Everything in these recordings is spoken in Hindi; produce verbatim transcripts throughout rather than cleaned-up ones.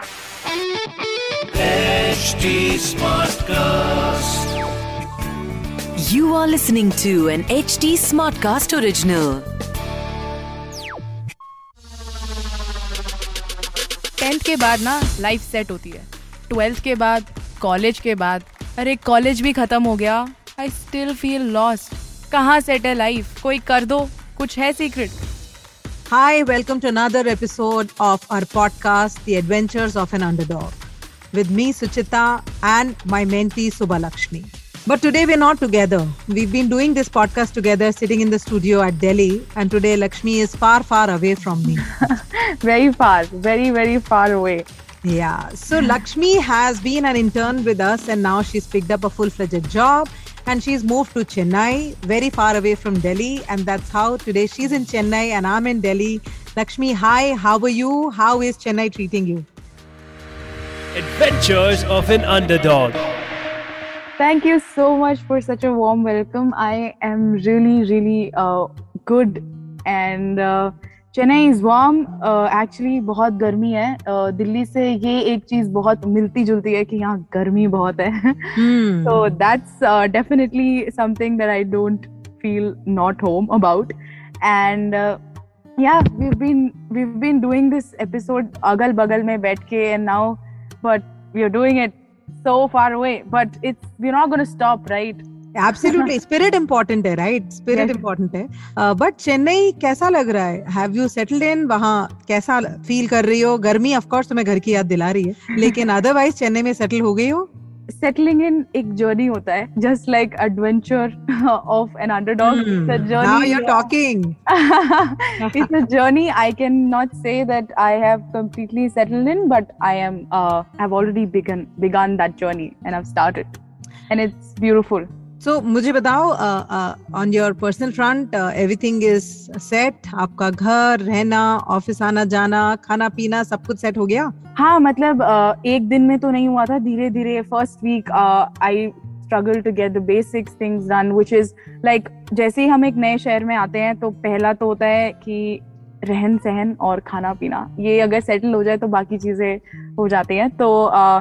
H T Smartcast. You are listening to an H T Smartcast original. Tenth के बाद ना लाइफ सेट होती है. ट्वेल्थ के बाद, कॉलेज के बाद, अरे कॉलेज भी खत्म हो गया. I still feel lost. कहाँ सेट है लाइफ? कोई कर दो, कुछ है secret? Hi, welcome to another episode of our podcast, The Adventures of an Underdog, with me, Suchita, and my mentee, Subhalakshmi. But today we're not together. We've been doing this podcast together, sitting in the studio at Delhi, and today Lakshmi is far, far away from me. Very far, very, very far away. Yeah, so Lakshmi has been an intern with us, and now she's picked up a full-fledged job. And she's moved to Chennai, very far away from Delhi. And that's how today she's in Chennai and I'm in Delhi. Lakshmi, hi, how are you? How is Chennai treating you? Adventures of an Underdog. Thank you so much for such a warm welcome. I am really, really uh, good. And uh, Chennai is warm. Uh, actually, बहुत गर्मी है. uh, दिल्ली से ये एक चीज बहुत मिलती जुलती है कि यहाँ गर्मी बहुत है. Hmm. So that's uh, definitely something that I don't feel not home about. And uh, yeah, we've been we've been doing this episode अगल बगल में बैठ के, and now, but we're doing it so far away. But it's we're not going to stop, right? Absolutely. Spirit important है, right? Spirit Yes. important है. Uh, but चेन्नई कैसा लग रहा है? Have you settled in? वहाँ कैसा फील कर रही हो? गर्मी ऑफ कोर्स तुम्हें घर की याद दिला रही है, लेकिन अदरवाइज चेन्नई में सेटल हो गई हो? Settling in एक journey होता है, just like adventure of an underdog. Hmm. It's a journey. Now you're talking. It's a journey. I cannot say that I have completely settled in, but I am. Uh, I've already begun begun that journey, and I've started, and it's beautiful. So मुझे बताओ, on your personal front everything is set? आपका घर, रहना, ऑफिस आना जाना, खाना पीना सब कुछ सेट हो गया? हाँ, मतलब uh, एक दिन में तो नहीं हुआ था. धीरे धीरे first week I struggle to get the basics things done, which is like जैसे ही हम एक नए शहर में आते हैं तो पहला तो होता है कि रहन सहन और खाना पीना. ये अगर सेटल हो जाए तो बाकी चीजें हो जाती हैं. तो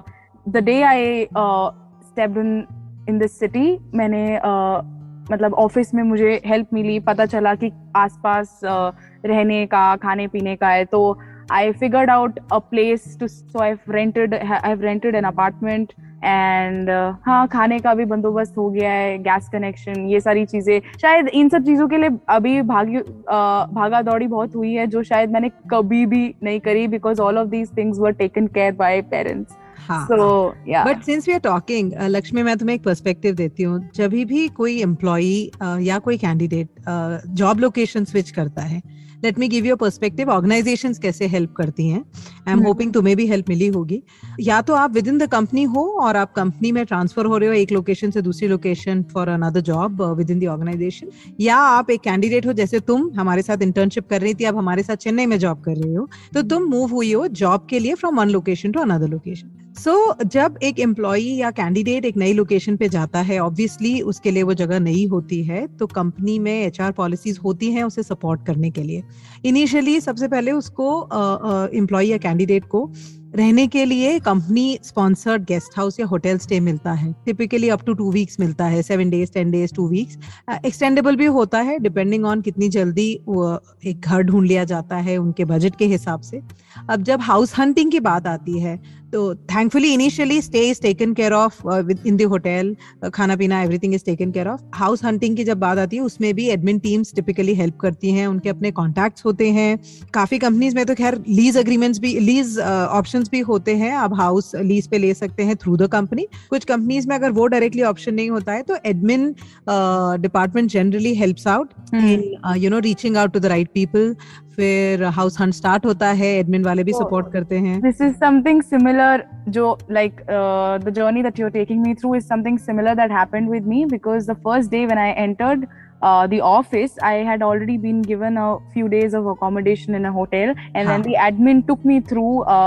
the day I stepped in in this city, मैंने uh, मतलब ऑफिस में मुझे हेल्प मिली. पता चला कि आसपास uh, रहने का, खाने पीने का है. तो I figured out a place to, so I rented I have rented an apartment. And हाँ, खाने का भी बंदोबस्त हो गया है, गैस कनेक्शन, ये सारी चीजें. शायद इन सब चीजों के लिए अभी भागी uh, भागा दौड़ी बहुत हुई है, जो शायद मैंने कभी भी नहीं करी, because all of these things were taken care by parents. So, yeah. But since we are talking, Lakshmi, मैं तुम्हें एक पर्सपेक्टिव देती हूँ. जब भी कोई एम्प्लॉई या कोई कैंडिडेट जॉब लोकेशन स्विच करता है, let me give you a perspective. Organisations कैसे हेल्प करती हैं, आई एम होपिंग तुम्हें भी हेल्प मिली होगी. या तो आप विद इन द कंपनी हो और आप कंपनी में ट्रांसफर हो रहे हो एक लोकेशन से दूसरी location for another job within the organisation, या आप एक कैंडिडेट हो, जैसे तुम हमारे साथ इंटर्नशिप कर रही थी, अब हमारे साथ चेन्नई में जॉब कर रही हो, तो तुम मूव हुई हो जॉब के लिए from one location to another location. So so, जब एक एम्प्लॉई या कैंडिडेट एक नई लोकेशन पे जाता है, ऑब्वियसली उसके लिए वो जगह नई होती है, तो कंपनी में एचआर पॉलिसीज होती हैं उसे सपोर्ट करने के लिए. इनिशियली सबसे पहले उसको एम्प्लॉई या कैंडिडेट को रहने के लिए कंपनी स्पॉन्सर्ड गेस्ट हाउस या होटल स्टे मिलता है. Typically up to two weeks मिलता है, seven days, ten days, two weeks. Extendable भी होता है डिपेंडिंग ऑन कितनी जल्दी एक घर ढूंढ लिया जाता है उनके बजट के हिसाब से. अब जब हाउस हंटिंग की बात आती है तो thankfully initially stay is taken care of in the hotel, खाना पीना everything is taken care of. House hunting की जब बात आती है उसमें भी एडमिन टीम्स टिपिकली हेल्प करती हैं, उनके अपने कॉन्टैक्ट्स होते हैं. काफी कंपनीज में तो खैर लीज एग्रीमेंट्स भी, लीज ऑप्शंस भी होते हैं, आप हाउस लीज पे ले सकते हैं थ्रू द कंपनी. कुछ कंपनीज में अगर वो डायरेक्टली ऑप्शन नहीं होता है तो admin department generally helps out in you know reaching out to the right people. फिर हाउस हंट स्टार्ट होता है, एडमिन वाले भी सपोर्ट करते हैं. दिस इज समथिंग सिमिलर, जो like the journey that you are taking me through is something similar that happened with me, because the first day when I entered uh, the office, I had already been given a few days of accommodation in a hotel, and huh. then the admin took me through uh,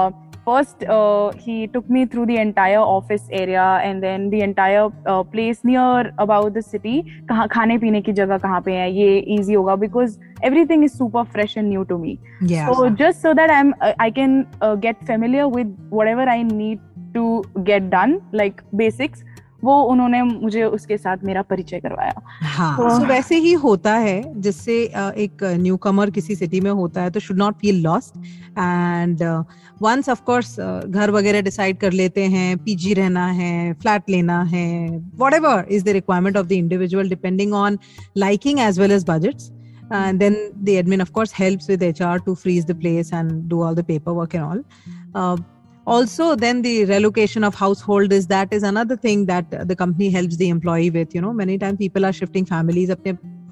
first uh, he took me through the entire office area and then the entire uh, place near about the city. कहाँ खाने पीने की जगह कहाँ पे है, ये easy होगा because everything is super fresh and new to me. Yeah. So just so that I'm uh, I can uh, get familiar with whatever I need to get done, like basics. वो उन्होंने मुझे उसके साथ मेरा परिचय करवाया. हाँ, तो so वैसे ही होता है जिससे एक न्यू कमर किसी सिटी में होता है तो should not feel lost and once of course घर वगैरह डिसाइड कर लेते हैं, पीजी रहना है, फ्लैट लेना है, whatever is the requirement of the individual depending on liking as well as budgets. And then the admin of course helps with H R to freeze the place and do all the paperwork and all. Uh, Also, then the relocation of household is that is another thing that the company helps the employee with. You know, many times people are shifting families, अपने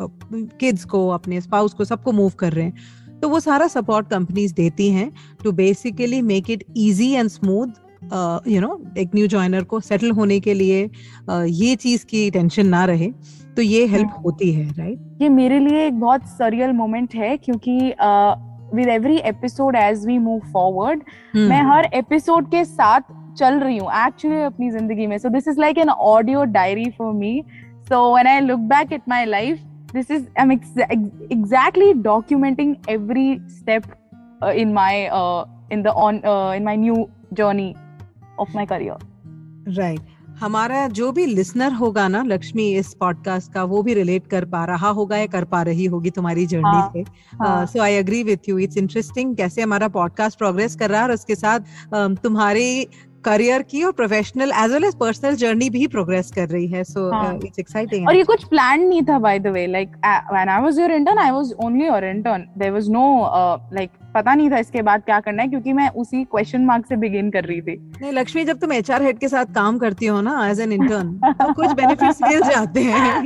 kids को, अपने spouse को, सबको move कर रहे हैं. तो वो सारा support companies देती हैं to basically make it easy and smooth. Uh, you know, एक new joiner को settle होने के लिए uh, ये चीज की tension ना रहे. तो ये help होती है, right? ये मेरे लिए एक बहुत surreal moment है क्योंकि uh, with every episode as we move forward, hmm. मैं हर episode के साथ चल रही हूँ actually अपनी जिंदगी में. So this is like an audio diary for me. So when I look back at my life, this is I'm ex- exactly documenting every step uh, in my uh, in the on uh, in my new journey of my career. Right. हमारा जो भी लिसनर होगा ना लक्ष्मी इस पॉडकास्ट का, वो भी रिलेट कर पा रहा होगा या कर पा रही होगी तुम्हारी जर्नी से. So I agree with you. It's interesting कैसे हमारा पॉडकास्ट प्रोग्रेस कर रहा है और उसके साथ uh, तुम्हारी करियर की और professional as well as personal journey भी प्रोग्रेस कर रही है. So it's exciting. और ये कुछ प्लान नहीं था by the way. Like when I was your intern I was only your intern. There was no like पता नहीं था इसके बाद क्या करना है क्योंकि मैं उसी क्वेश्चन मार्क से बिगिन कर रही थी. नहीं लक्ष्मी, जब तुम एचआर हेड के साथ काम करती हो ना एज एन इंटर्न तो कुछ बेनिफिट्स मिल जाते हैं.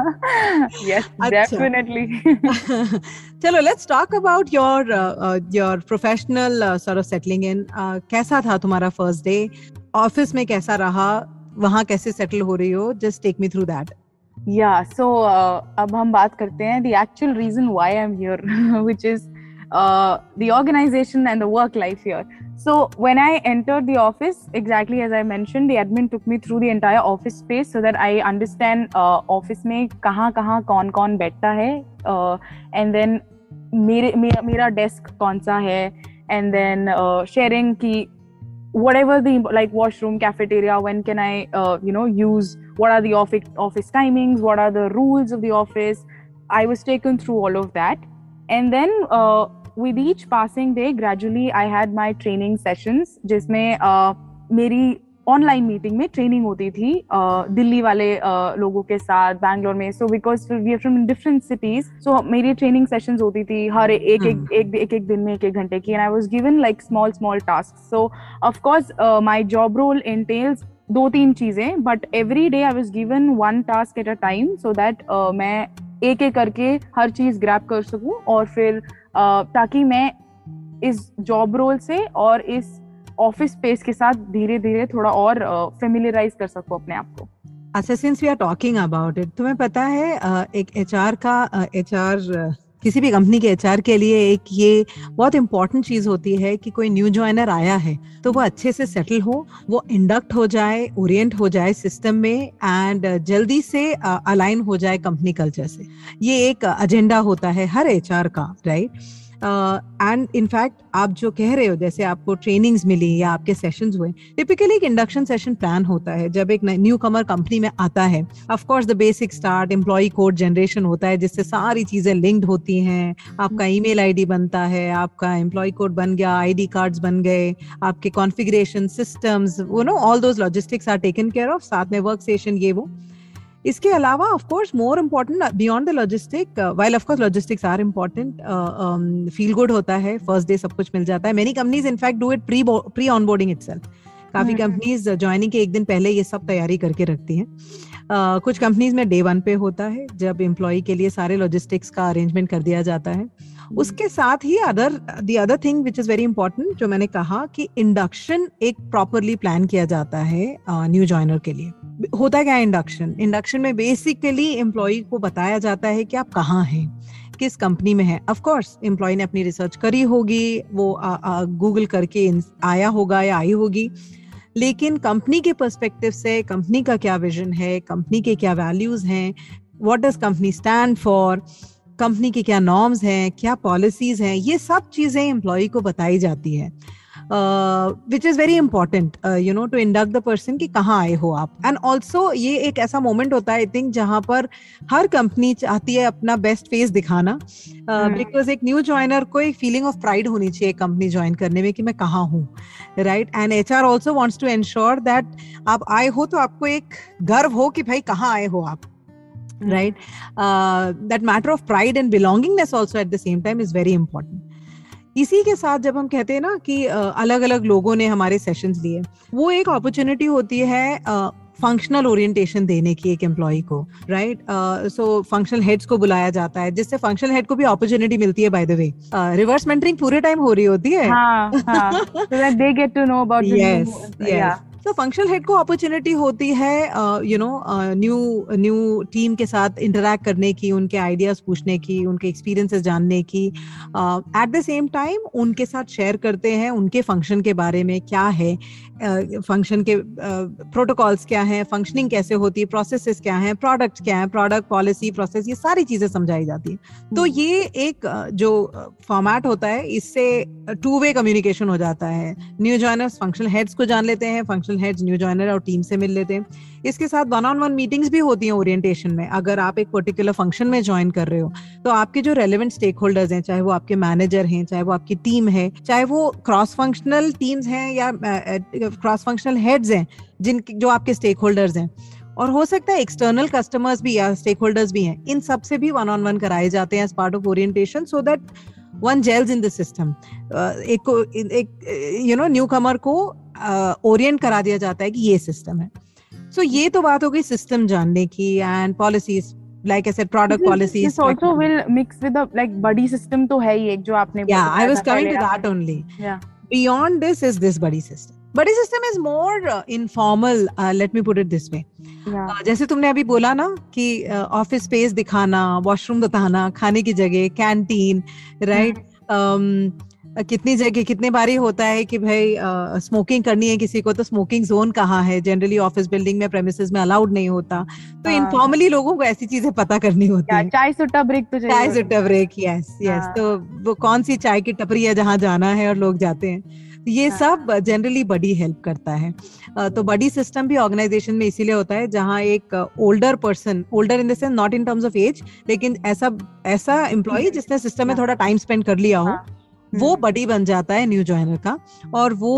Yes definitely. चलो let's talk about your your professional sort of settling in. कैसा था तुम्हारा फर्स्ट डे ऑफिस में, कैसा रहा, वहां कैसे सेटल हो रही हो? Just take me through that. या सो अब हम बात करते हैं the actual reason why I am here which is Uh, the organization and the work life here. So when I entered the office, exactly as I mentioned, the admin took me through the entire office space so that I understand uh, office में कहाँ कहाँ कौन कौन बैठता है, uh, and then मेरे मेरा मेरा desk कौन सा है, and then uh, sharing की whatever the like washroom, cafeteria, when can I uh, you know use, what are the office office timings, what are the rules of the office. I was taken through all of that. And then uh, with each passing day, gradually I had my training sessions, जिसमें uh, मेरी ऑनलाइन मीटिंग में ट्रेनिंग होती थी uh, दिल्ली वाले uh, लोगों के साथ, बैंगलोर में. So because we are from different cities, so मेरी ट्रेनिंग सेशंस होती थी हर एक एक एक एक एक दिन में एक एक घंटे की. And I was given like small small task. So of course my job role entails दो तीन चीजें, but every day I was given one task at a time so that मैं एक एक करके हर चीज ग्रैब कर सकूं और फिर uh, ताकि मैं इस जॉब रोल से और इस ऑफिस स्पेस के साथ धीरे धीरे थोड़ा और फेमिलियराइज uh, कर सकूं अपने आप को. अच्छा, since we are talking about it, तुम्हें पता है uh, एक एचआर का एचआर uh, किसी भी कंपनी के एचआर के लिए एक ये बहुत इंपॉर्टेंट चीज होती है कि कोई न्यू ज्वाइनर आया है तो वो अच्छे से सेटल हो, वो इंडक्ट हो जाए, ओरिएंट हो जाए सिस्टम में एंड जल्दी से अलाइन uh, हो जाए कंपनी कल्चर से. ये एक एजेंडा uh, होता है हर एचआर का, राइट? एंड इनफैक्ट आप जो कह रहे हो, जैसे आपको ट्रेनिंग्स मिली या आपके सेशंस हुए, टिपिकली एक इंडक्शन सेशन प्लान होता है जब एक न्यू कमर कंपनी में आता है. Of course the basic start employee code generation होता है जिससे सारी चीजें लिंक्ड होती हैं. आपका ईमेल आईडी बनता है, आपका एम्प्लॉय कोड बन गया, आईडी कार्ड्स बन गए, आपके कॉन्फ़िगरेशन सिस्टम्स, वो know all those logistics are taken care of. साथ में वर्क स्टेशन, ये वो. इसके अलावा of course more important beyond the logistic, while of course logistics are important, feel good होता है, फर्स्ट डे सब कुछ मिल जाता है. Many companies in fact do it pre pre onboarding itself. काफी कंपनीज ज्वाइनिंग के एक दिन पहले ये सब तैयारी करके रखती हैं. uh, कुछ कंपनीज में डे वन पे होता है जब एम्प्लॉय के लिए सारे लॉजिस्टिक्स का अरेंजमेंट कर दिया जाता है. उसके साथ ही other the other thing which is very important, जो मैंने कहा कि इंडक्शन एक प्रॉपरली प्लान किया जाता है न्यू uh, ज्वाइनर के लिए. होता क्या है इंडक्शन? इंडक्शन में बेसिकली एम्प्लॉय को बताया जाता है कि आप कहाँ हैं, किस कंपनी में है. ऑफ कोर्स एम्प्लॉय ने अपनी रिसर्च करी होगी, वो गूगल करके आया होगा या आई होगी, लेकिन कंपनी के पर्सपेक्टिव से कंपनी का क्या विजन है, कंपनी के क्या वैल्यूज हैं, what does company stand for, company के क्या नॉर्म्स हैं, क्या पॉलिसीज हैं, ये सब चीजें एम्प्लॉय को बताई जाती है, which is very important you know to induct the person कि कहाँ आए हो आप. एंड ऑल्सो ये एक ऐसा मोमेंट होता है आई थिंक जहाँ पर हर कंपनी चाहती है अपना बेस्ट फेस दिखाना, बिकॉज एक न्यू ज्वाइनर को एक फीलिंग ऑफ प्राइड होनी चाहिए कंपनी ज्वाइन करने में कि मैं कहाँ हूँ, right. And H R also wants to ensure that आप आए हो तो आपको एक गर्व हो कि भाई कहाँ आए हो आप, right. uh, that matter of pride and belongingness also at the same time is very important. इसी के साथ जब हम कहते हैं ना कि अलग अलग लोगों ने हमारे सेशंस लिए, वो एक अपॉर्चुनिटी होती है फंक्शनल ओरिएंटेशन देने की एक एम्प्लॉय को, राइट. सो फंक्शनल हेड्स को बुलाया जाता है, जिससे फंक्शनल हेड को भी अपॉर्चुनिटी मिलती है. By the way reverse mentoring पूरे टाइम हो रही होती है, हाँ, हाँ. So that they get to know about the yes, new, yes. yeah. तो फंक्शनल हेड को अपॉर्चुनिटी होती है you know new new team के साथ इंटरैक्ट करने की, उनके आइडियाज पूछने की, उनके एक्सपीरियंसेस जानने की. एट द सेम टाइम उनके साथ शेयर करते हैं उनके फंक्शन के बारे में, क्या है फंक्शन uh, के प्रोटोकॉल्स uh, क्या हैं, फंक्शनिंग कैसे होती है, प्रोसेसेस क्या हैं, प्रोडक्ट क्या है, प्रोडक्ट पॉलिसी प्रोसेस, ये सारी चीजें समझाई जाती है. तो ये एक uh, जो फॉर्मेट होता है, इससे टू वे कम्युनिकेशन हो जाता है. न्यू जॉइनर्स फंक्शनल हेड्स को जान लेते हैं, फंक्शनल हेड्स न्यू जॉइनर और टीम से मिल लेते हैं. इसके साथ वन ऑन वन मीटिंग्स भी होती हैं ओरिएंटेशन में. अगर आप एक पर्टिकुलर फंक्शन में ज्वाइन कर रहे हो तो आपके जो रेलेवेंट स्टेक होल्डर्स हैं, चाहे वो आपके मैनेजर हैं, चाहे वो आपकी टीम है, चाहे वो क्रॉस फंक्शनल टीम्स हैं या क्रॉस फंक्शनल हेड्स हैं, जिन जो आपके स्टेक होल्डर्स हैं, और हो सकता है एक्सटर्नल कस्टमर्स भी या स्टेक होल्डर्स भी हैं, इन सब से भी वन ऑन वन कराए जाते हैं as part of orientation, so that one gels in the system. एक एक यू नो न्यू कमर को ओरिएंट uh, करा दिया जाता है कि ये सिस्टम है. सो so, ये तो बात हो गई सिस्टम जानने की and policies, like I said, product policies. This also will mix with the like buddy system तो है ही एक जो आपने. Yeah, I was coming to that only. Yeah. Beyond this is this buddy system. Buddy system is more uh, informal. Uh, let me put it this way. Yeah. Uh, जैसे तुमने अभी बोला ना कि ऑफिस uh, स्पेस दिखाना, वॉशरूम बताना, खाने की जगह, कैंटीन, राइट. कितनी जगह कितने बारी होता है कि भाई स्मोकिंग uh, करनी है किसी को, तो स्मोकिंग जोन कहाँ है, जनरली ऑफिस बिल्डिंग में प्रेमिसेस में अलाउड नहीं होता. तो इनफॉर्मली लोगों को ऐसी चीजें पता करनी होती है. चाय सुट्टा ब्रेक तो चाय सुट्टा ब्रेक, यस यस. तो वो कौन सी चाय की टपरी है जहाँ जाना है और लोग जाते हैं, ये सब जनरली बडी हेल्प करता है. तो बडी सिस्टम भी ऑर्गेनाइजेशन में इसीलिए होता है जहाँ एक older person, older in the sense not in terms of age, लेकिन ऐसा ऐसा एम्प्लॉय जिसने सिस्टम में थोड़ा टाइम स्पेंड कर लिया हो, वो बडी बन जाता है न्यू जॉइनर का, और वो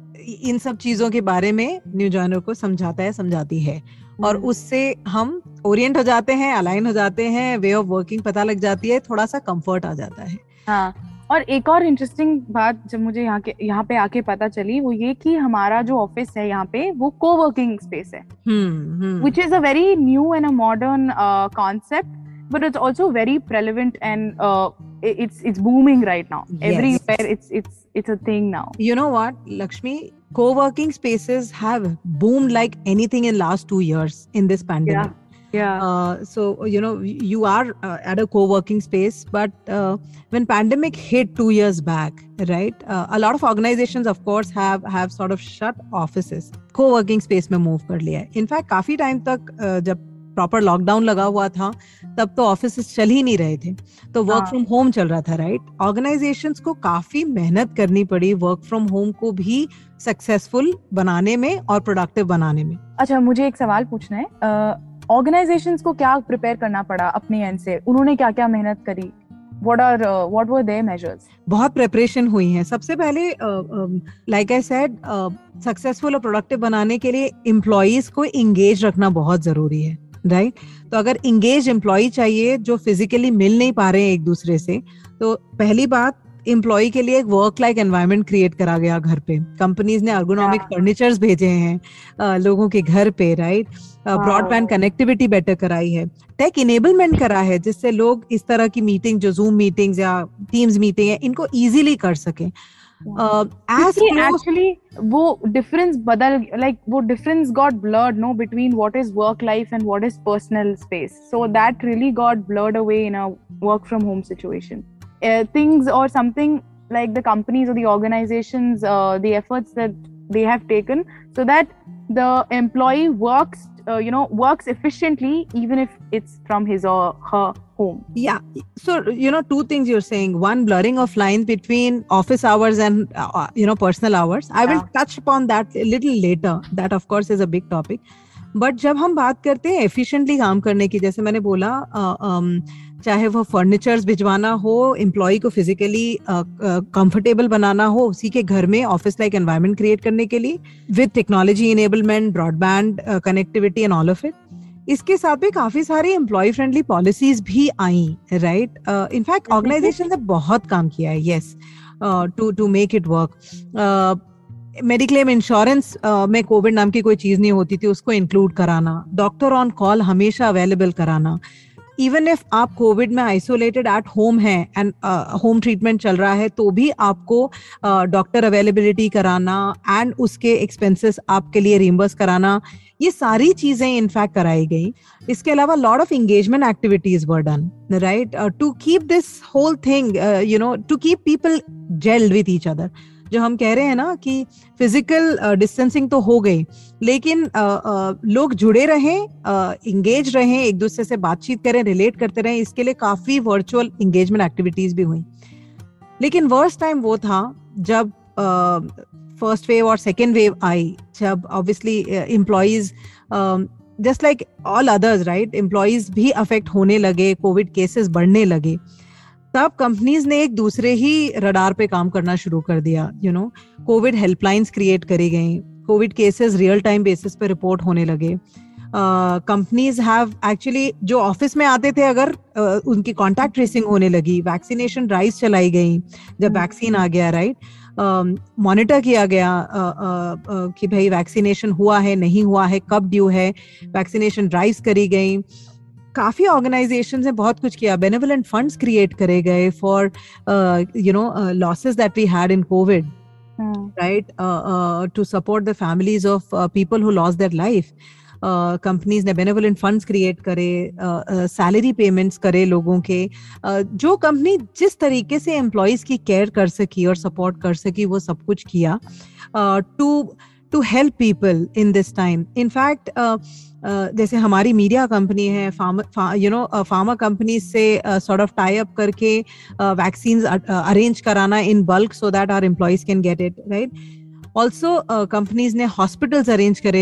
इन सब चीजों के बारे में न्यू जॉइनर को समझाता है, समझाती है, और उससे हम ओरिएंट हो जाते हैं, अलाइन हो जाते हैं, वे ऑफ वर्किंग पता लग जाती है, थोड़ा सा कंफर्ट आ जाता है. हाँ. और एक और इंटरेस्टिंग बात जब मुझे यहाँ के यहाँ पे आके पता चली, वो ये कि हमारा जो ऑफिस है यहाँ पे वो को-वर्किंग स्पेस है, which is a very new and a modern concept, but it's also very prevalent and uh, it's it's booming right now. Yes. Everywhere it's it's it's a thing now. You know what, Lakshmi, co-working spaces have boomed like anything in last two years in this pandemic. Yeah. Yeah. Uh, so you know you are uh, at a co-working space, but uh, when pandemic hit two years back, right? Uh, a lot of organizations, of course, have have sort of shut offices. Co-working space में move कर लिया है. In fact, काफी time तक uh, जब प्रॉपर लॉकडाउन लगा हुआ था तब तो ऑफिस चल ही नहीं रहे थे, तो वर्क फ्रॉम होम चल रहा था, राइट. ऑर्गेनाइजेशंस को काफी मेहनत करनी पड़ी वर्क फ्रॉम होम को भी सक्सेसफुल बनाने में और प्रोडक्टिव बनाने में. अच्छा, मुझे एक सवाल पूछना है, ऑर्गेनाइजेशंस को क्या प्रिपेयर करना पड़ा अपने एंड से, उन्होंने क्या क्या मेहनत करी, What are uh, what were their measures? बहुत प्रिपरेशन हुई है. सबसे पहले लाइक आई सेड, सक्सेसफुल और प्रोडक्टिव बनाने के लिए एम्प्लॉइज को इंगेज रखना बहुत जरूरी है, राइट right? तो अगर इंगेज एम्प्लॉय चाहिए जो फिजिकली मिल नहीं पा रहे हैं एक दूसरे से, तो पहली बात एम्प्लॉय के लिए एक वर्क लाइक एनवायरनमेंट क्रिएट करा गया घर पे. कंपनीज ने अर्गोनॉमिक फर्नीचर्स भेजे हैं uh, लोगों के घर पे, राइट. ब्रॉडबैंड कनेक्टिविटी बेटर कराई है, टेक इनेबलमेंट करा है, जिससे लोग इस तरह की मीटिंग जो जूम मीटिंग्स या टीम्स मीटिंग है इनको इजीली कर सकें. एक्चुअली वो डिफरेंस बदल, लाइक वो difference got blurred no between what is work life and what is personal space, so that really got blurred away in a work from home situation. Uh, things or something like the companies or the organizations, uh, the efforts that they have taken so that the employee works, uh, you know, works efficiently even if it's from his or her home. Yeah. So, you know, two things you're saying. One, blurring of lines between office hours and, uh, you know, personal hours. I will Yeah. touch upon that a little later. That, of course, is a big topic. But जब हम बात करते हैं एफिशिएंटली काम करने की, जैसे मैंने बोला, चाहे वो फर्नीचर्स भिजवाना हो, एम्प्लॉय को फिजिकली कंफर्टेबल बनाना हो, उसी के घर में ऑफिस लाइक एनवायरनमेंट क्रिएट करने के लिए with technology enablement, broadband connectivity and all of it. इसके साथ भी काफी सारी एम्प्लॉय फ्रेंडली पॉलिसीज भी आई, राइट. इनफैक्ट ऑर्गेनाइजेशन ने बहुत काम किया है, yes, to to make it work. Mediclaim insurance में कोविड नाम की कोई चीज नहीं होती थी, उसको इंक्लूड कराना, डॉक्टर ऑन कॉल हमेशा अवेलेबल कराना. इवन इफ आप कोविड में आइसोलेटेड एट होम है एंड होम ट्रीटमेंट चल रहा है, तो भी आपको डॉक्टर uh, अवेलेबिलिटी कराना एंड उसके एक्सपेंसेस आपके लिए रिइंबर्स कराना, ये सारी चीजें इनफैक्ट कराई गई. इसके अलावा lot of engagement activities were done, right, to keep this whole thing, you know, to keep people gelled with each other. जो हम कह रहे हैं ना कि फिजिकल डिस्टेंसिंग uh, तो हो गई, लेकिन uh, uh, लोग जुड़े रहें, इंगेज uh, रहें, एक दूसरे से बातचीत करें, रिलेट करते रहें, इसके लिए काफी वर्चुअल इंगेजमेंट एक्टिविटीज भी हुई. लेकिन वर्स्ट टाइम वो था जब फर्स्ट वेव और सेकेंड वेव आई, जब obviously employees just like all others, right, employees भी अफेक्ट होने लगे, कोविड केसेस बढ़ने लगे. तब कंपनीज ने एक दूसरे ही रडार पे काम करना शुरू कर दिया. You know, Covid helplines create करी गई, Covid cases real time basis पे रिपोर्ट होने लगे. कंपनीज हैव एक्चुअली, जो ऑफिस में आते थे अगर, uh, उनकी कॉन्टैक्ट ट्रेसिंग होने लगी, वैक्सीनेशन ड्राइव चलाई गई जब वैक्सीन आ गया, राइट, मॉनिटर किया गया uh, uh, uh, कि भाई वैक्सीनेशन हुआ है, नहीं हुआ है, कब ड्यू है, वैक्सीनेशन ड्राइव्स करी गई. काफी ऑर्गेनाइजेशंस ने बहुत कुछ किया, बेनेवोलेंट फंड्स क्रिएट करे गए for you know losses that we had in Covid, right, to support the families of people who lost their life. Companies ने बेनेवोलेंट फंड्स क्रिएट करे, सैलरी uh, पेमेंट्स uh, करे लोगों के. uh, जो कंपनी जिस तरीके से एम्प्लॉइज की केयर कर सकी और सपोर्ट कर सकी, वो सब कुछ किया to to help people in this time. In fact Uh, जैसे हमारी मीडिया कंपनी है, यू नो, फार्मा कंपनी से सॉर्ट ऑफ टाई अप करके वैक्सीन्स अरेंज कराना in bulk so that our employees can get it, right. Also companies ने हॉस्पिटल्स अरेंज करे,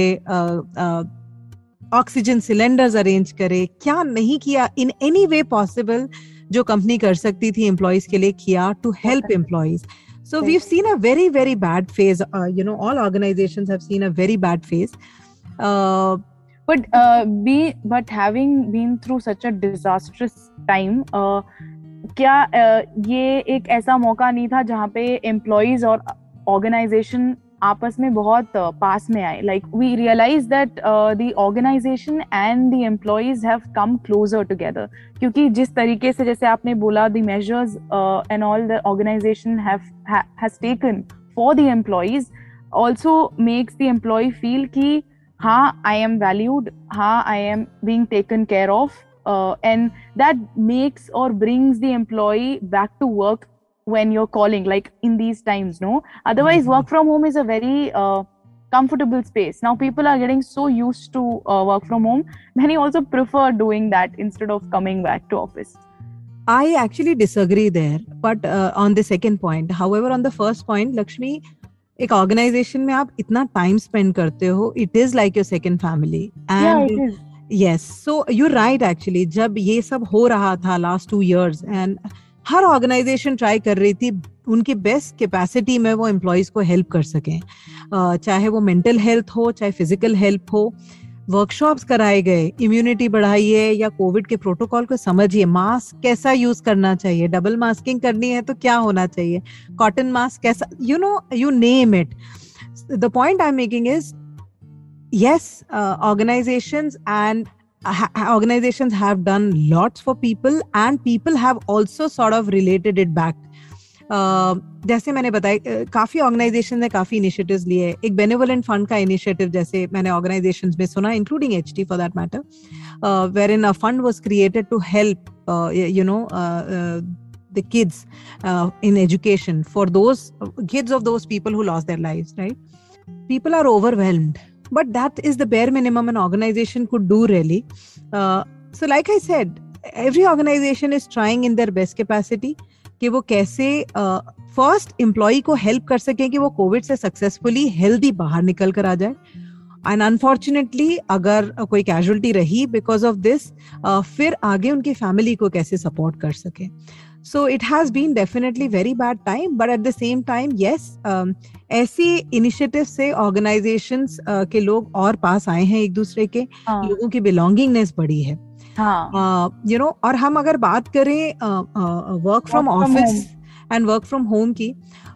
ऑक्सीजन सिलेंडर्स अरेंज करे, क्या नहीं किया इन एनी वे पॉसिबल जो कंपनी कर सकती थी एम्प्लॉइज के लिए, किया to help employees. So we've seen a very, very bad phase. Uh, you know, all organizations have seen a very bad phase. Uh, But uh, be but having been through such a disastrous time, uh, क्या uh, ये एक ऐसा मौका नहीं था जहाँ पे एम्प्लॉइज और ऑर्गेनाइजेशन आपस में बहुत uh, पास में आए. Like we realize that the organization and the employees have come closer together, क्योंकि जिस तरीके से, जैसे आपने बोला, the measures and all the organization have has taken for the employees also makes the employee feel कि हाँ, I am valued, हाँ, I am being taken care of, uh, and that makes or brings the employee back to work when you're calling, like in these times, no? Otherwise, mm-hmm. work from home is a very uh, comfortable space. Now, people are getting so used to uh, work from home, many also prefer doing that instead of coming back to office. I actually disagree there, but uh, on the second point. However, on the first point, Lakshmi, एक ऑर्गेनाइजेशन में आप इतना टाइम स्पेंड करते हो, it is like your second family. And yes, so you right, actually जब ये सब हो रहा था लास्ट टू इयर्स, एंड हर ऑर्गेनाइजेशन ट्राई कर रही थी उनकी बेस्ट कैपेसिटी में वो एम्प्लॉइज को हेल्प कर सकें, uh, चाहे वो मेंटल हेल्थ हो, चाहे फिजिकल हेल्प हो. वर्कशॉप्स कराए गए, इम्यूनिटी बढ़ाइए या कोविड के प्रोटोकॉल को समझिए, मास्क कैसा यूज करना चाहिए, डबल मास्किंग करनी है तो क्या होना चाहिए, कॉटन मास्क कैसा, you know, you name it. The point I am making is, yes, uh, organizations and ha- organizations have done lots for people, and people have also sort of related it back. Uh, जैसे मैंने बताया, uh, काफी ऑर्गेनाइजेशन ने काफी इनिशिएटिव्स लिए. एक बेनेवोलेंट फंड का इनिशिएटिव जैसे मैंने ऑर्गेनाइजेशंस में सुना, including HT for that matter, wherein a fund was created to help uh, you know uh, uh, the kids uh, in education for those uh, kids of those people who lost their lives, right? People are overwhelmed, but that is the bare minimum an organization could do, really. Uh, so like I said, every organization is trying in their best capacity कि वो कैसे फर्स्ट uh, एम्प्लॉय को हेल्प कर सके कि वो कोविड से सक्सेसफुली हेल्दी बाहर निकल कर आ जाए. एंड अनफॉर्चुनेटली अगर uh, कोई कैजुअलिटी रही बिकॉज ऑफ दिस, फिर आगे उनकी फैमिली को कैसे सपोर्ट कर सके. So it has been definitely very bad time, but at the same time yes, ऐसी इनिशिएटिव से ऑर्गेनाइजेशंस uh, के लोग और पास आए हैं एक दूसरे के, हाँ. लोगों की बिलोंगिंगनेस बढ़ी है. हाँ. यू नो, और हम अगर बात करें work from office and work from home की,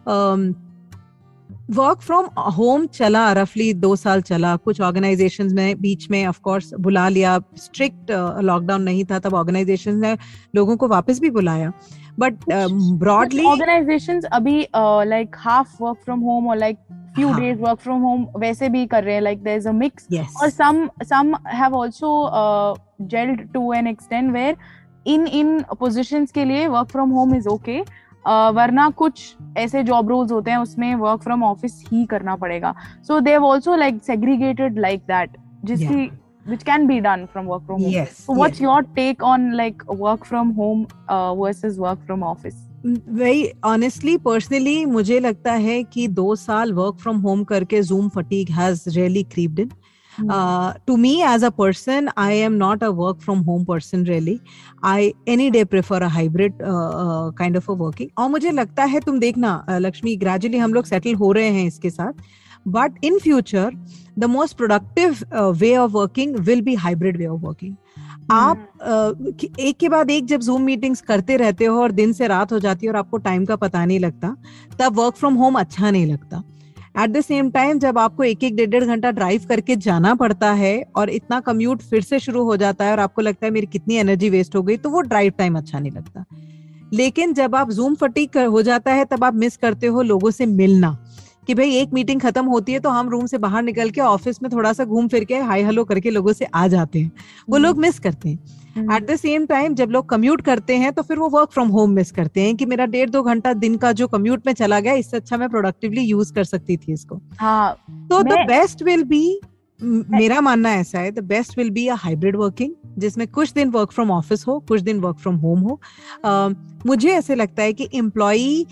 वर्क फ्रॉम होम चला रफली दो साल चला. कुछ ऑर्गेनाइजेशंस में बीच में ऑफ कोर्स बुला लिया, स्ट्रिक्ट लॉकडाउन नहीं था तब ऑर्गेनाइजेशंस ने लोगों को वापस भी बुलाया. बट ब्रॉडली ऑर्गेनाइजेशंस अभी like half work from home और like few days work from home वैसे भी कर रहे हैं. like there's a mix. Yes. or some some have also uh, gelled to an extent where in in positions के लिए work from home is okay, uh, वरना कुछ ऐसे job roles होते हैं उसमें work from office ही करना पड़ेगा. so they have also like segregated like that, जिसकी yeah. which can be done from work from home. Yes. so what's yes. your take on like work from home uh, versus work from office? Very honestly, personally, मुझे लगता है कि दो साल वर्क फ्रॉम होम करके Zoom fatigue has really creeped in. Mm. Uh, to me as a person, I am not a work from home person really. I any day prefer a hybrid uh, uh, kind of a working. और मुझे लगता है, तुम देखना लक्ष्मी, ग्रेजुअली हम लोग सेटल हो रहे हैं इसके साथ, but in future the most productive uh, way of working will be hybrid way of working. आप uh, एक के बाद एक जब जूम मीटिंग्स करते रहते हो और दिन से रात हो जाती है और आपको टाइम का पता नहीं लगता, तब वर्क फ्रॉम होम अच्छा नहीं लगता. एट द सेम टाइम जब आपको एक एक डेढ़ डेढ़ घंटा ड्राइव करके जाना पड़ता है और इतना कम्यूट फिर से शुरू हो जाता है और आपको लगता है मेरी कितनी एनर्जी वेस्ट हो गई, तो वो ड्राइव टाइम अच्छा नहीं लगता. लेकिन जब आप जूम फटीग हो जाता है तब आप मिस करते हो लोगों से मिलना, कि भाई एक मीटिंग खत्म होती है तो हम रूम से बाहर निकल के ऑफिस में थोड़ा सा घूम फिर के हाई हेलो करके लोगों से आ जाते हैं. वो लोग मिस करते हैं. एट द सेम टाइम जब लोग कम्यूट करते हैं तो फिर वो वर्क फ्रॉम होम मिस करते हैं कि मेरा डेढ़ दो घंटा दिन का जो कम्यूट में चला गया, इससे अच्छा मैं प्रोडक्टिवली यूज कर सकती थी इसको. हाँ, तो द बेस्ट विल बी, मेरा मानना ऐसा है, the best will be a hybrid working, जिसमें कुछ दिन वर्क फ्रॉम ऑफिस हो, कुछ दिन वर्क फ्रॉम होम हो. uh, मुझे ऐसे लगता है कि employee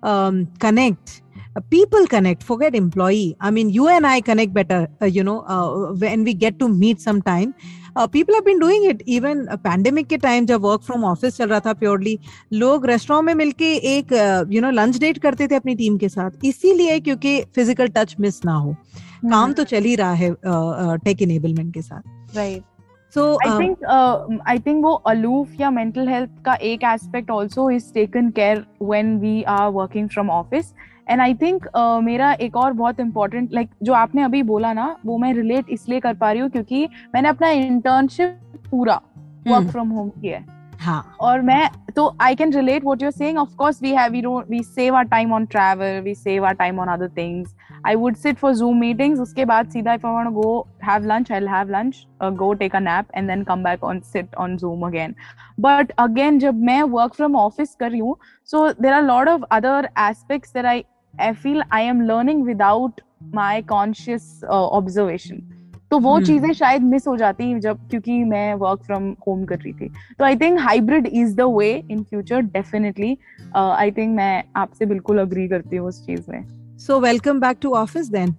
connect, people connect, forget employee. I mean, you and I connect better, uh, you know, uh, when we get to meet sometime. Uh, people have been doing it. Even uh, pandemic के time जब work from office चल रहा था purely, लोग रेस्टोरेंट में मिलके एक you know lunch date करते थे अपनी टीम के साथ, इसीलिए क्योंकि physical touch miss ना हो. hmm. काम तो चल ही रहा है टेक enablement के साथ. Right. So I um, think uh, I think वो aloof या mental health का एक aspect also is taken care when we are working from office. And I think मेरा एक और बहुत इम्पोर्टेंट, लाइक जो आपने अभी बोला ना, वो मैं रिलेट इसलिए कर पा रही हूँ क्योंकि मैंने अपना इंटर्नशिप पूरा वर्क फ्रॉम होम किया है. हाँ. और मैं तो I can relate what you are saying. Of course we have we don't we save our time on travel, we save our time on other things. I would sit for Zoom meetings, उसके बाद सीधा if I want to go have lunch, I will have lunch, go take a nap and then come back on sit on Zoom again. But again जब मैं वर्क फ्रॉम ऑफिस कर रही हूँ, so there are lot of other aspects that I I feel I am learning without my conscious uh, observation. तो वो hmm. चीजें शायद मिस हो जाती जब, क्योंकि मैं वर्क फ्रॉम होम कर रही थी. तो I think hybrid is the way in future definitely. I think मैं आपसे बिल्कुल अग्री करती हूँ उस चीज में. So welcome back to office then.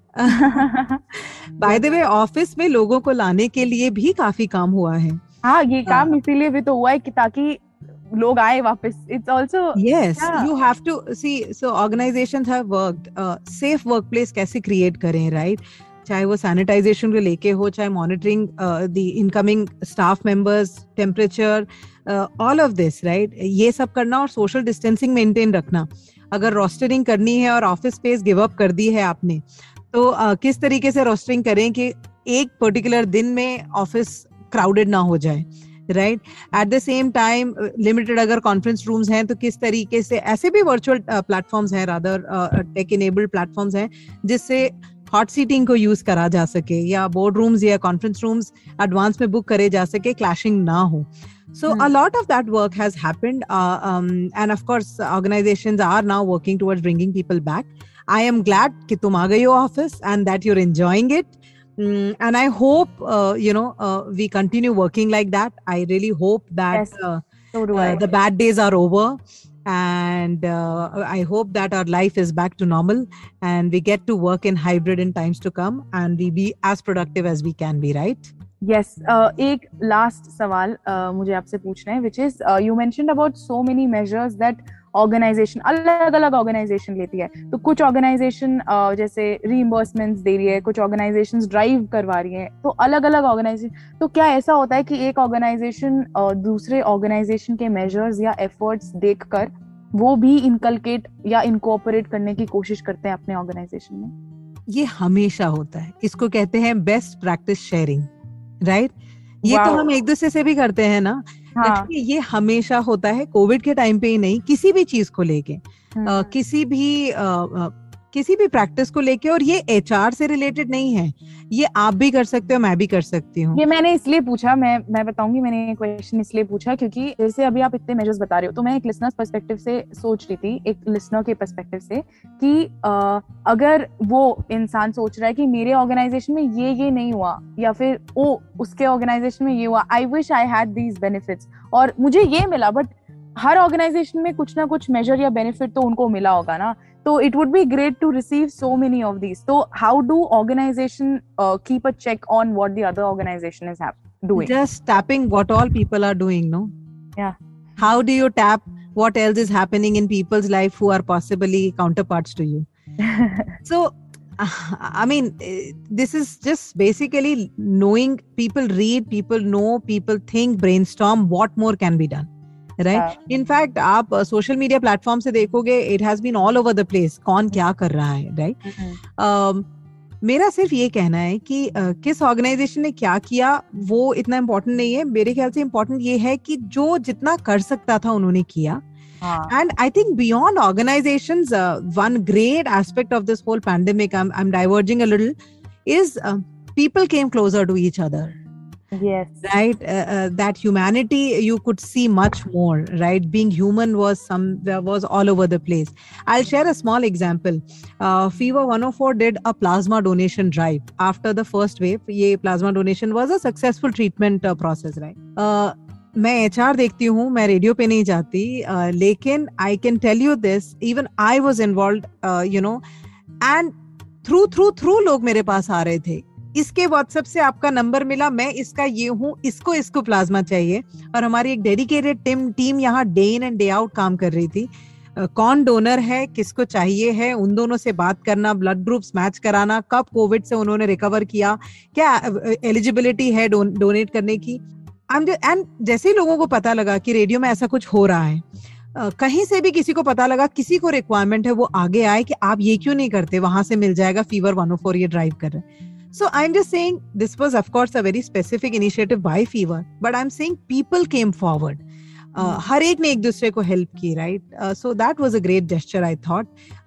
By the way, office में लोगों को लाने के लिए भी काफी काम हुआ है. हाँ, ये काम इसीलिए भी तो हुआ है कि ताकि लोग आए वापस. It's also yes, yeah. you have to see. So organizations have worked. Uh, safe workplace कैसे create करें, right? चाहे वो सैनिटाइजेशन को लेके हो, चाहे monitoring the incoming staff members, temperature, all of this, right? ये सब करना और सोशल डिस्टेंसिंग मेंटेन रखना. अगर रोस्टरिंग करनी है और ऑफिस स्पेस गिव अप कर दी है आपने, तो uh, किस तरीके से रोस्टरिंग करें कि एक पर्टिकुलर दिन में ऑफिस क्राउडेड ना हो जाए. Right. At the same time limited अगर कॉन्फ्रेंस रूम्स हैं तो किस तरीके से, ऐसे भी वर्चुअल प्लेटफॉर्म्स हैं, रादर टेक इनेबल्ड प्लेटफॉर्म्स हैं जिससे हॉट सीटिंग को यूज करा जा सके, या बोर्ड रूम्स या कॉन्फ्रेंस रूम्स एडवांस में बुक करे जा सके, क्लैशिंग ना हो. So hmm. a lot of that work has happened, uh, um, and of course organizations are now working towards bringing people back. I am glad कि तुम आ गई हो office and that you're enjoying it, mm, and I hope uh, you know uh, we continue working like that. I really hope that yes, uh, so do uh, I. the bad days are over, and uh, I hope that our life is back to normal and we get to work in hybrid in times to come, and we be as productive as we can be, right? Yes, uh, एक लास्ट सवाल uh, मुझे आपसे पूछना है, which is uh, you mentioned about so many measures that organization, अलग अलग organization लेती है. तो कुछ organization uh, जैसे reimbursements दे रही है, कुछ organizations drive करवा रही है, तो अलग अलग organization. तो क्या ऐसा होता है कि एक organization uh, दूसरे organization के measures या efforts देखकर वो भी inculcate या incorporate करने की कोशिश करते हैं अपने organization में? ये हमेशा होता है. इसको कहते हैं best practice sharing. Right right? ये wow. तो हम एक दूसरे से भी करते हैं ना. हाँ. ये हमेशा होता है, कोविड के टाइम पे ही नहीं, किसी भी चीज को लेके, uh, किसी भी uh, किसी भी प्रैक्टिस को लेके. और ये एचआर से रिलेटेड नहीं है, ये आप भी कर सकते हो, मैं भी कर सकती हूँ. ये मैंने इसलिए पूछा, मैं मैं बताऊंगी, मैंने ये क्वेश्चन इसलिए पूछा क्योंकि जैसे अभी आप इतने मेजर्स बता रहे हो, तो मैं एक लिसनर पर्सपेक्टिव से सोच रही थी, एक लिसनर के पर्सपेक्टिव से, कि आ, अगर वो इंसान सोच रहा है कि मेरे ऑर्गेनाइजेशन में ये ये नहीं हुआ, या फिर ओ उसके ऑर्गेनाइजेशन में ये हुआ, I wish I had these benefits और मुझे ये मिला, बट हर ऑर्गेनाइजेशन में कुछ ना कुछ मेजर या बेनिफिट तो उनको मिला होगा ना. So it would be great to receive so many of these. So how do organization uh, keep a check on what the other organization is have, doing? Just tapping what all people are doing, no? Yeah. How do you tap what else is happening in people's life who are possibly counterparts to you? So, I mean, this is just basically knowing. People read, people know, people think, brainstorm what more can be done. राइट. इनफैक्ट आप सोशल मीडिया प्लेटफॉर्म से देखोगे, it has been all over the place, कौन क्या कर रहा है, राइट. right? uh, मेरा सिर्फ ये कहना है कि uh, किस ऑर्गेनाइजेशन ने क्या किया वो इतना इम्पोर्टेंट नहीं है. मेरे ख्याल से इम्पोर्टेंट ये है कि जो जितना कर सकता था उन्होंने किया. And I think beyond organizations, uh, one great aspect of this whole pandemic, I'm, I'm diverging a little, is uh, people came closer to each other. Yes. Right. Uh, uh, that humanity you could see much more. Right. Being human was some was all over the place. I'll share a small example. Uh, Fever one oh four did a plasma donation drive after the first wave. ये plasma donation was a successful treatment uh, process. Right. Uh, मैं एचआर देखती हूँ, मैं रेडियो पे नहीं जाती, uh, लेकिन I can tell you this, even I was involved, you know, and through through through लोग मेरे पास आ रहे थे. इसके व्हाट्सएप से आपका नंबर मिला, मैं इसका ये हूँ, इसको इसको प्लाज्मा चाहिए. और हमारी एक डेडिकेटेड टीम टीम यहाँ day in and day out काम कर रही थी. uh, कौन डोनर है, किसको चाहिए है, उन दोनों से बात करना, ब्लड ग्रुप्स मैच कराना, कब कोविड से उन्होंने रिकवर किया, क्या एलिजिबिलिटी है डोनेट करने की. एंड जैसे ही लोगों को पता लगा कि रेडियो में ऐसा कुछ हो रहा है, Uh, कहीं से भी किसी को पता लगा, किसी को रिक्वायरमेंट है, वो आगे आए कि आप ये क्यों नहीं करते, वहां से मिल जाएगा, फीवर one oh four ये ड्राइव कर रहे हैं. So I am just saying this was of course a very specific initiative by fever, but I am saying people came forward. हर एक ने एक दूसरे को हेल्प की, right. So that was a great gesture, I thought.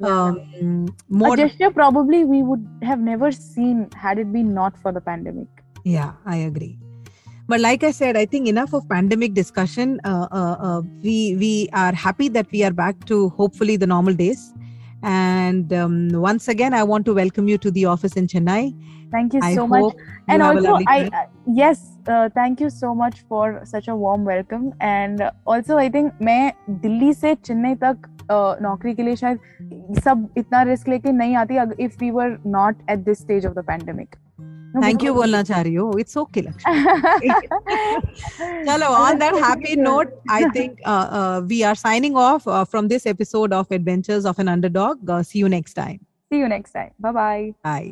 A gesture probably we would have never seen had it been not for the pandemic. Yeah, I agree. But like I said, I think enough of pandemic discussion. Uh, uh, uh, we we are happy that we are back to hopefully the normal days. And um, once again, I want to welcome you to the office in Chennai. Thank you I so much. And also, I uh, yes, uh, thank you so much for such a warm welcome. And uh, also, I think मैं दिल्ली से चेन्नई तक uh, नौकरी के लिए शायद सब इतना रिस्क लेके नहीं आती if we were not at this stage of the pandemic. Thank you बोलना चाह रही हो. It's okay Lakshmi. चलो, on that happy note, I think we are signing off from this episode of adventures of an underdog. See you next time. See you next time. Bye bye. Bye.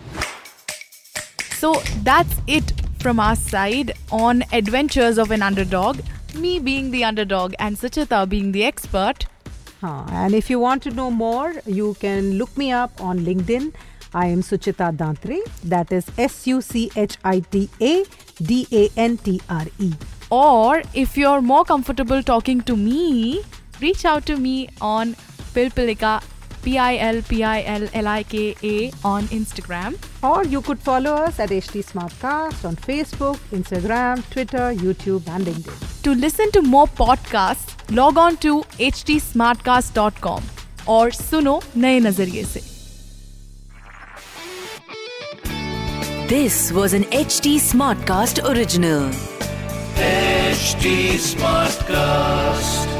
So that's it from our side on Adventures of an Underdog. Me being the underdog and Suchita being the expert. Huh. And if you want to know more, you can look me up on LinkedIn. I am Suchita Dantre. That is S U C H I T A D A N T R E. Or if you're more comfortable talking to me, reach out to me on Pilpilika, P I L P I L L I K A on Instagram. Or you could follow us at H T Smartcast on Facebook, Instagram, Twitter, YouTube and LinkedIn. To listen to more podcasts, log on to h t smartcast dot com और सुनो नए नजरिए से. This was an H T Smartcast original. H T Smartcast.